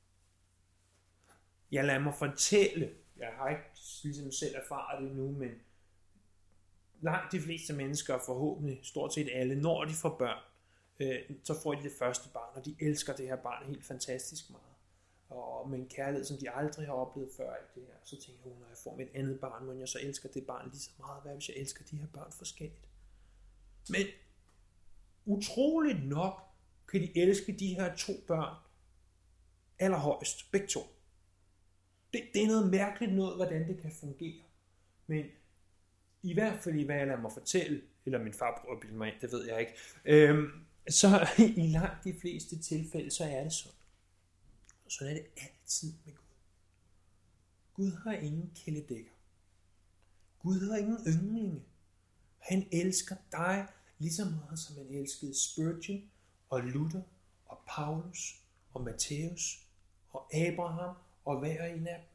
Jeg lader mig fortælle, jeg har ikke ligesom selv erfaret det nu, men langt de fleste mennesker, forhåbentlig stort set alle, når de får børn, øh, så får de det første barn, og de elsker det her barn helt fantastisk meget. Og med en kærlighed, som de aldrig har oplevet før alt det her. Så tænker jeg, når jeg får mit andet barn, men jeg så elsker det barn lige så meget, hvad hvis jeg elsker de her børn forskelligt. Men utroligt nok kan de elske de her to børn allerhøjst, begge to. Det, det er noget mærkeligt noget, hvordan det kan fungere. Men i hvert fald i hvad jeg lader mig fortælle, eller min far prøver at bilde mig ind, det ved jeg ikke, øhm, så i langt de fleste tilfælde, så er det sådan. Og sådan er det altid med Gud. Gud har ingen kæledækker. Gud har ingen yndlinge. Han elsker dig lige så meget, som han elskede Spurgeon og Luther og Paulus og Matthæus og Abraham og hver en af dem.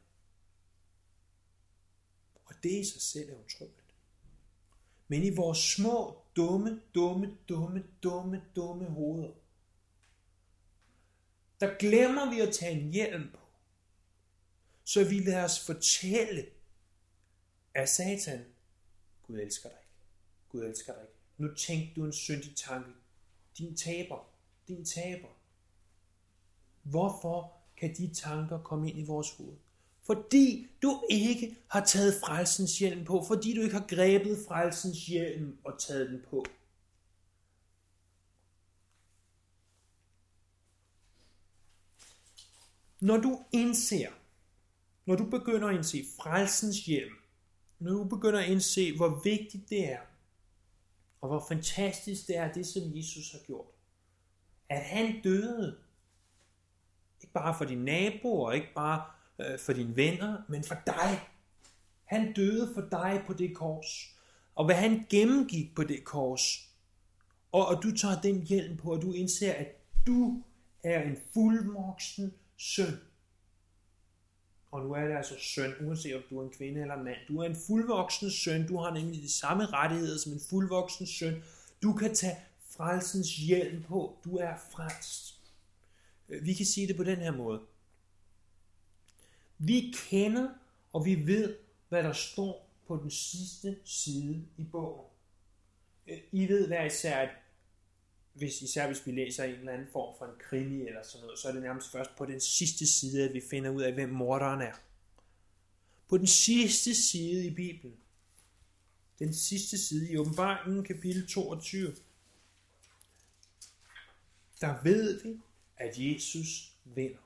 Og det i sig selv er utroligt. Men i vores små, dumme, dumme, dumme, dumme, dumme hoveder, der glemmer vi at tage en hjelm på. Så vi lader os fortælle af Satan, Gud elsker dig ikke. Gud elsker dig ikke. Nu tænk du en syndig tanke. Din taber. Din taber. Hvorfor kan de tanker komme ind i vores hoved? Fordi du ikke har taget frelsens hjelm på. Fordi du ikke har grebet frelsens hjelm og taget den på. Når du indser, når du begynder at indse frelsens hjelm, når du begynder at indse, hvor vigtigt det er, og hvor fantastisk det er, det som Jesus har gjort, at han døde, ikke bare for dine naboer, ikke bare øh, for dine venner, men for dig. Han døde for dig på det kors, og hvad han gennemgik på det kors, og, og du tager den hjelm på, og du indser, at du er en fuldvoksen søn. Og nu er det altså søn, uanset om du er en kvinde eller en mand. Du er en fuldvoksen søn. Du har nemlig de samme rettigheder som en fuldvoksen søn. Du kan tage frelsens hjelm på. Du er frelst. Vi kan sige det på den her måde. Vi kender, og vi ved, hvad der står på den sidste side i bogen. I ved hver især, at hvis, især hvis vi læser en eller anden form for en krimi eller sådan noget, så er det nærmest først på den sidste side, at vi finder ud af, hvem morderen er. På den sidste side i Bibelen, den sidste side i Åbenbaringen kapitel toogtyve, der ved vi, at Jesus vinder.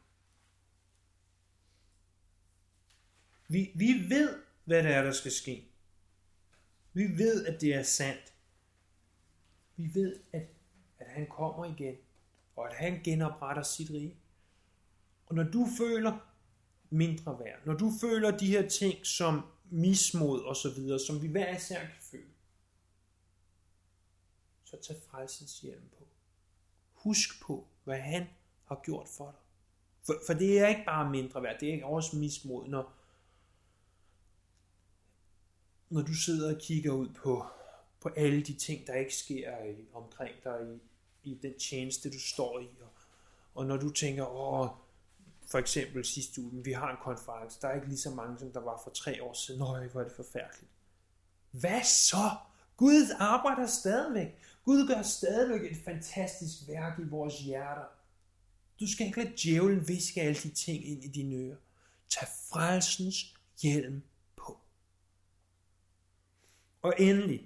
Vi, vi ved, hvad det er, der skal ske. Vi ved, at det er sandt. Vi ved, at at han kommer igen, og at han genopretter sit rige. Og når du føler mindre værd, når du føler de her ting som mismod og så videre, som vi hver især kan føle, så tag frelsens hjelm på. Husk på, hvad han har gjort for dig. For, for det er ikke bare mindre værd, det er ikke også mismod, når, når du sidder og kigger ud på på alle de ting, der ikke sker i, omkring dig i, i den tjeneste, du står i. Og, og når du tænker, åh, for eksempel sidste uge, vi har en konference, der er ikke lige så mange, som der var for tre år siden. Nøj, hvor er det forfærdeligt. Hvad så? Gud arbejder stadigvæk. Gud gør stadigvæk et fantastisk værk i vores hjerter. Du skal ikke lade djævlen viske alle de ting ind i dine ører. Tag frelsens hjelm på. Og endelig,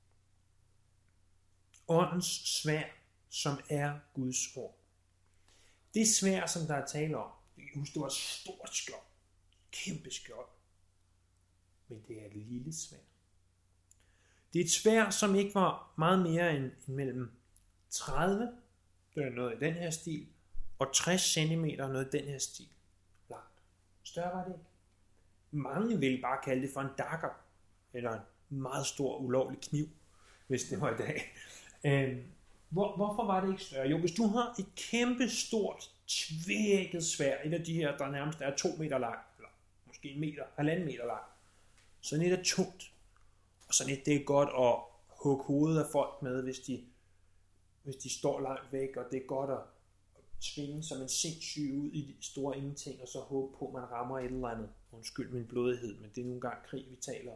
åndens sværd, som er Guds ord. Det sværd, som der er tale om, jeg kan huske, det var et stort skjold, kæmpe skjold, men det er et lille sværd. Det er et sværd, som ikke var meget mere end, end mellem tredive, det er noget i den her stil, og tres centimeter, noget i den her stil, langt. Større var det ikke. Mange ville bare kalde det for en dagger, eller en meget stor ulovlig kniv, hvis det var i dag. Øhm, hvor, hvorfor var det ikke større? Jo, hvis du har et kæmpe stort tvækket sværd, et af de her, der nærmest er to meter lang, eller måske en meter, halvanden meter lang, sådan et er tungt, og sådan et, det er godt at hugge hovedet af folk med, hvis de, hvis de står langt væk, og det er godt at svinge som en sindssyg ud i de store ingenting, og så håbe på, at man rammer et eller andet. Undskyld min blodighed, men det er nu engang krig, vi taler om.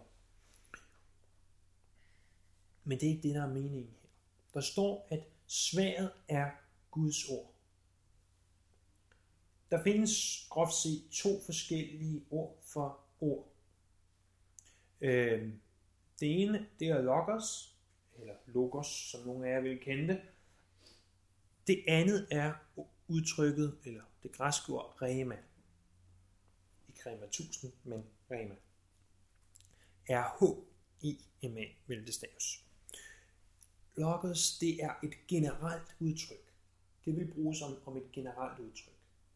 Men det er ikke det, der er meningen her. Der står, at sværdet er Guds ord. Der findes groft set to forskellige ord for ord. Øh, det ene, det er logos, eller logos, som nogle af jer vil kende det. Det andet er udtrykket, eller det græske ord, rema. Ikke rema tusind, men rema. R H I M A vil det staves. Logos, det er et generelt udtryk. Det vil bruges om, om et generelt udtryk.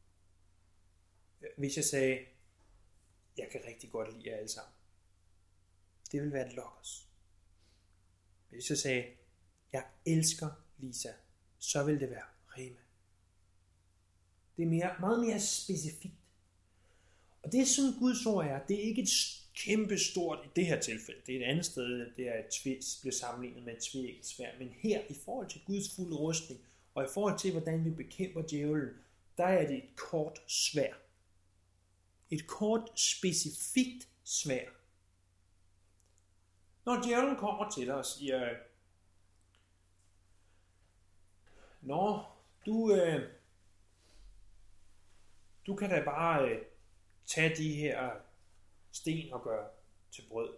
Hvis jeg sagde, jeg kan rigtig godt lide jer alle sammen. Det vil være et logos. Hvis jeg sagde, jeg elsker Lisa, så vil det være rema. Det er mere, meget mere specifikt. Og det er sådan Guds ord er. Det er ikke et kæmpe stort i det her tilfælde. Det er et andet sted, det er et tvæs, bliver sammenlignet med et tvækket sværd. Men her, i forhold til Guds fulde rustning, og i forhold til, hvordan vi bekæmper djævlen, der er det et kort sværd. Et kort, specifikt sværd. Når djævlen kommer til dig og siger, Nå, du, øh, du kan da bare øh, tage de her sten og gøre til brød.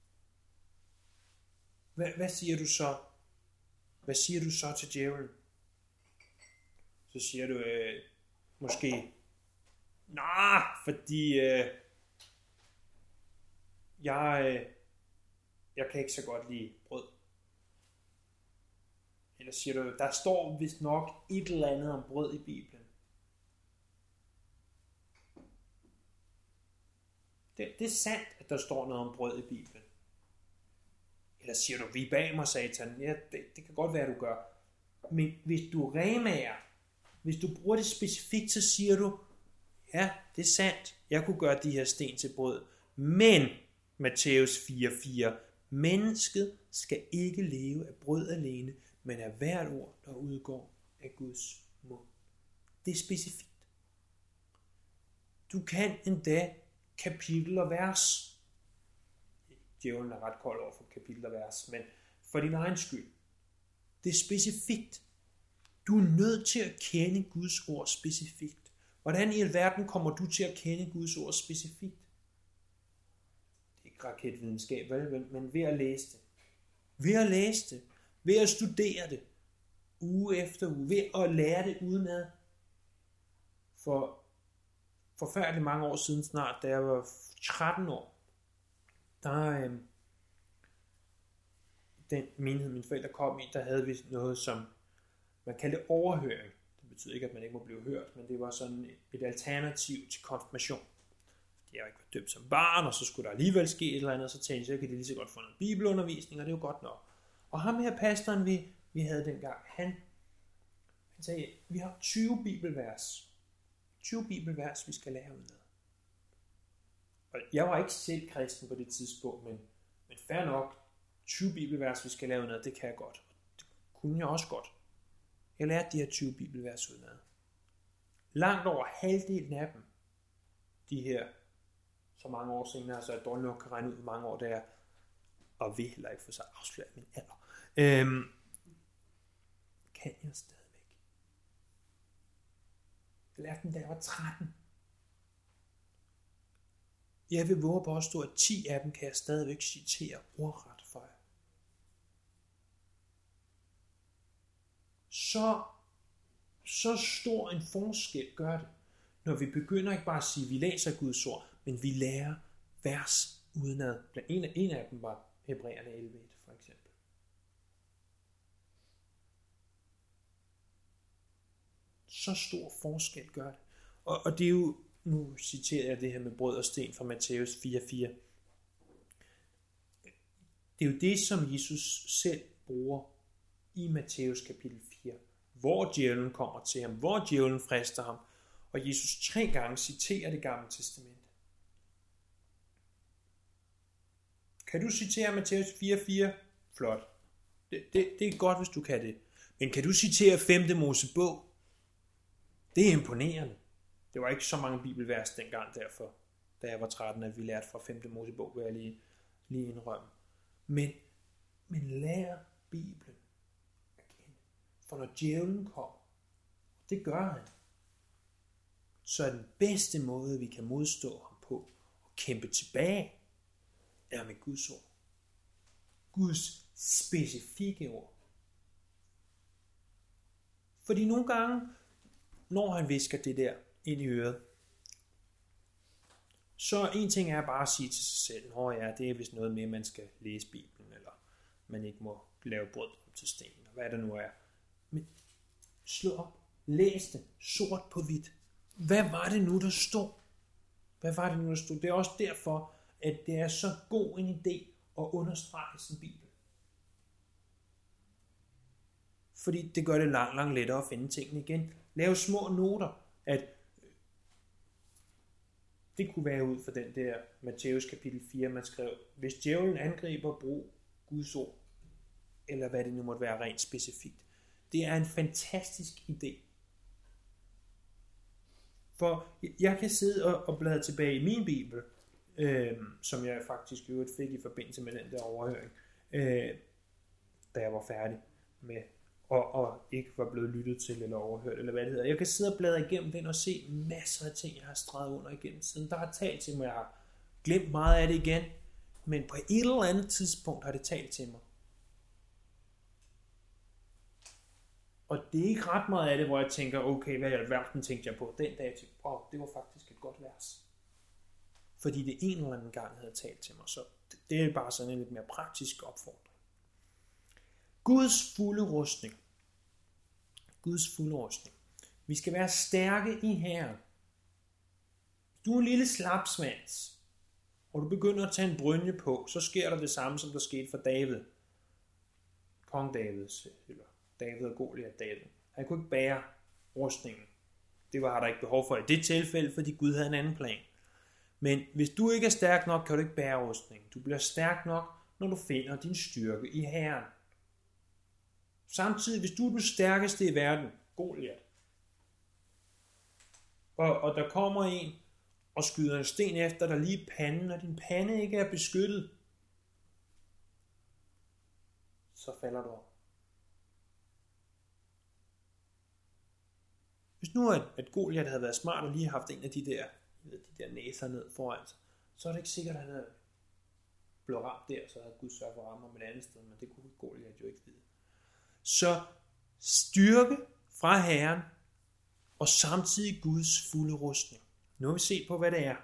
Hvad, hvad siger du så? Hvad siger du så til djævlen? Så siger du øh, måske, nej, fordi øh, jeg, øh, jeg kan ikke så godt lide brød. Eller siger du, der står vist nok et eller andet om brød i Bibelen. Det, det er sandt, at der står noget om brød i Bibelen. Eller siger du, vi bag mig, satan. Ja, det, det kan godt være, du gør. Men hvis du remager, hvis du bruger det specifikt, så siger du, ja, det er sandt. Jeg kunne gøre de her sten til brød. Men, Matthæus fire fire, mennesket skal ikke leve af brød alene, men af hvert ord, der udgår af Guds mund. Det er specifikt. Du kan endda kapitel og vers. Djævlen er ret kold over for kapitel og vers, men for din egen skyld. Det er specifikt. Du er nødt til at kende Guds ord specifikt. Hvordan i alverden kommer du til at kende Guds ord specifikt? Det er ikke raketvidenskab, vel, men ved at læse det. Ved at læse det. Ved at studere det. Uge efter uge. Ved at lære det udenad. For forfærdeligt mange år siden snart, da jeg var tretten år, der øh, den menighed, mine forældre kom i, der havde vi noget, som man kaldte overhøring. Det betyder ikke, at man ikke må blive hørt, men det var sådan et alternativ til konfirmation. Jeg ikke var døbt som barn, og så skulle der alligevel ske et eller andet, så tænkte jeg, så kan det lige så godt få noget bibelundervisning, og det er jo godt nok. Og ham her pastoren, vi, vi havde dengang, han, han sagde, vi har tyve bibelvers. tyve bibelvers, vi skal lære ud af. Og jeg var ikke selv kristen på det tidspunkt, men, men fair nok, tyve bibelvers, vi skal lære ud af, det kan jeg godt. Det kunne jeg også godt. Jeg lærte de her tyve bibelvers ud af. Langt over halvdelen af dem, de her, så mange år senere, så jeg dårligt nok kan regne ud, hvor mange år det er, og vil heller ikke få sig afsløret min alder, øhm, kan jeg stadigvæk. Jeg lærte dem, da jeg var tretten. Jeg vil våge på at stå, at ti af dem kan jeg stadigvæk citere ordret for jer. Så, så stor en forskel gør det, når vi begynder ikke bare at sige, at vi læser Guds ord, men vi lærer vers udenad. En af, en af dem var Hebræerne elleve for eksempel. Så stor forskel gør det. Og, og det er jo, nu citerer jeg det her med brød og sten fra Matthæus fire fire. Det er jo det, som Jesus selv bruger i Matthæus kapitel fire, hvor djævlen kommer til ham, hvor djævlen frister ham, og Jesus tre gange citerer det gamle testamente. Kan du citere Matthæus fire fire? Flot. Det, det, det er godt, hvis du kan det. Men kan du citere femte Mosebog? Det er imponerende. Det var ikke så mange bibelvers dengang derfor, da jeg var tretten, at vi lærte fra femte Mosebog, vil jeg lige, lige indrømme. Men, men lær Bibelen at kende. For når djævlen kommer, det gør han, så er den bedste måde, vi kan modstå ham på og kæmpe tilbage, er med Guds ord. Guds specifikke ord. Fordi nogle gange, når han visker det der ind i øret, så en ting er bare at sige til sig selv, åh ja, det er vist noget med, at man skal læse Bibelen, eller man ikke må lave brød til stenen, og hvad det nu er. Men slå op, læs det, sort på hvidt. Hvad var det nu, der stod? Hvad var det nu, der stod? Det er også derfor, at det er så god en idé at understrege sin Bibel. Fordi det gør det langt, langt lettere at finde tingene igen. Lav små noter, at det kunne være ud for den der Matthæus kapitel fire, man skrev, hvis djævlen angriber, brug Guds ord, eller hvad det nu måtte være rent specifikt. Det er en fantastisk idé. For jeg kan sidde og, og bladre tilbage i min bibel, øh, som jeg faktisk jo fik i forbindelse med den der overhøring, øh, da jeg var færdig med, og, og ikke var blevet lyttet til eller overhørt, eller hvad det hedder. Jeg kan sidde og bladre igennem den og se masser af ting, jeg har streget under igennem siden. Der har talt til mig, jeg har glemt meget af det igen, men på et eller andet tidspunkt har det talt til mig. Og det er ikke ret meget af det, hvor jeg tænker, okay, hvad i alverden tænkte jeg på den dag, jeg tænkte, åh, det var faktisk et godt vers. Fordi det en eller anden gang havde talt til mig, så det er bare sådan en lidt mere praktisk opfordring. Guds fulde rustning. Guds fulde rustning. Vi skal være stærke i Herren. Du er en lille slapsvans, og du begynder at tage en brynje på, så sker der det samme, som der skete for David. Kong Davids, eller David og Goliat David. Han kunne ikke bære rustningen. Det var der ikke behov for i det tilfælde, fordi Gud havde en anden plan. Men hvis du ikke er stærk nok, kan du ikke bære rustningen. Du bliver stærk nok, når du finder din styrke i Herren. Samtidig, hvis du er den stærkeste i verden, Goliat, og, og der kommer en og skyder en sten efter dig lige i panden, og din pande ikke er beskyttet, så falder du om. Hvis nu at, at Goliat havde været smart og lige haft en af de der, de der næser ned foran sig, så er det ikke sikkert, at han havde blevet ramt der, så havde Gud sørget for at ramme ham et andet sted, men det kunne Goliat jo ikke vide. Så styrke fra Herren, og samtidig Guds fulde rustning. Nu vil vi se på, hvad det er.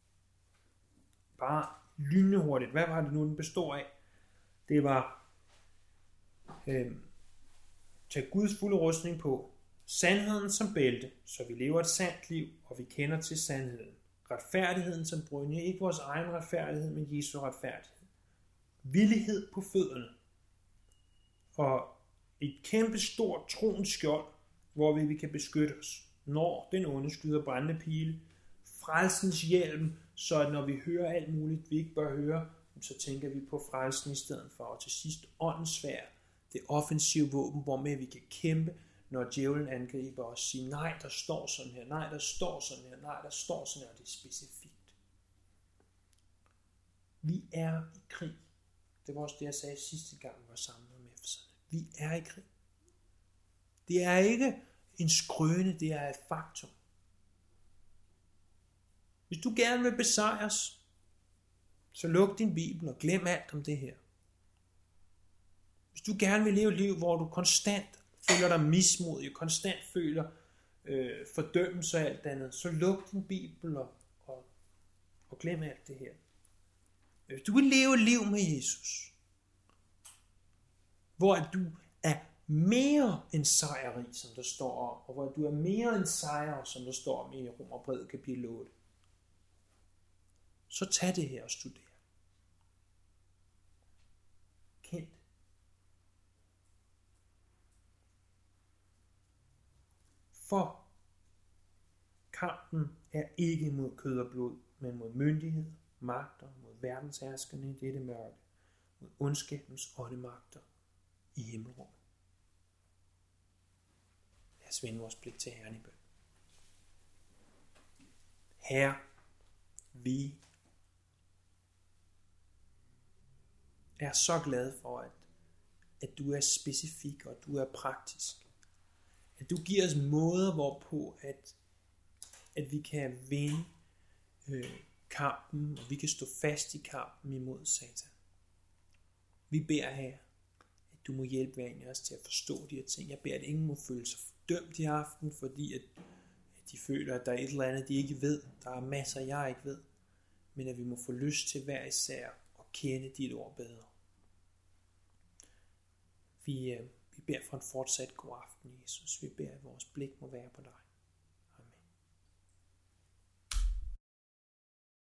Bare lynende hurtigt. Hvad var det nu, den består af? Det var øh, tag Guds fulde rustning på. Sandheden som bælte, så vi lever et sandt liv, og vi kender til sandheden. Retfærdigheden som brynje, ikke vores egen retfærdighed, men Jesu retfærdighed. Villighed på fødderne. Og et kæmpe stort troens skjold, hvor vi, vi kan beskytte os, når den onde skyder brændende pile. Frelsens hjelm, så når vi hører alt muligt, vi ikke bør høre, så tænker vi på frelsen i stedet for. Og til sidst åndens sværd, det offensive våben, hvormed vi kan kæmpe, når djævlen angriber os, sige, nej, der står sådan her, nej, der står sådan her, nej, der står sådan her, og det er specifikt. Vi er i krig. Det var også det, jeg sagde sidste gang, vi var sammen med Efeserne. Vi er i krig. Det er ikke en skrøne, det er et faktum. Hvis du gerne vil besejres, så luk din bibel og glem alt om det her. Hvis du gerne vil leve et liv, hvor du konstant føler dig mismodig, konstant føler øh, fordømmelse og alt andet, så luk din bibel og, og, og glem alt det her. Hvis du vil leve et liv med Jesus, hvor du er mere end sejrrig, som der står om, og hvor du er mere end sejrer, som der står om i Romerbrevet kapitel otte, så tag det her og studer. Kend. For kampen er ikke mod kød og blod, men mod myndighed, magter, mod verdensherskerne i dette mørke, mod ondskabens åndemagter i himmelrummet. Lad os vende vores blik til Herren i bøn. Herre, vi er så glade for, at, at du er specifik, og du er praktisk. At du giver os måder, hvorpå at, at vi kan vinde øh, kampen, og vi kan stå fast i kampen imod Satan. Vi beder, Herre, at du må hjælpe hver en af os til at forstå de her ting. Jeg beder, at ingen må føle sig fordømt i aften, fordi at, at de føler, at der er et eller andet, de ikke ved. Der er masser, jeg ikke ved. Men at vi må få lyst til hver især at kende dit ord bedre. Vi, øh, vi beder for en fortsat god aften, Jesus. Vi beder, at vores blik må være på dig.